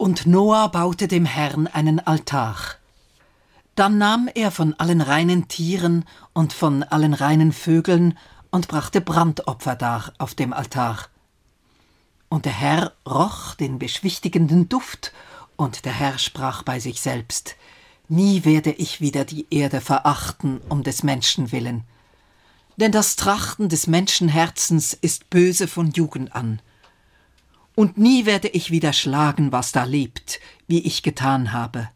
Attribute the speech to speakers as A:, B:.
A: Und Noah baute dem Herrn einen Altar. Dann nahm er von allen reinen Tieren und von allen reinen Vögeln und brachte Brandopfer dar auf dem Altar. Und der Herr roch den beschwichtigenden Duft, und der Herr sprach bei sich selbst: Nie werde ich wieder die Erde verachten um des Menschen willen. Denn das Trachten des Menschenherzens ist böse von Jugend an. Und nie werde ich wieder schlagen, was da lebt, wie ich getan habe.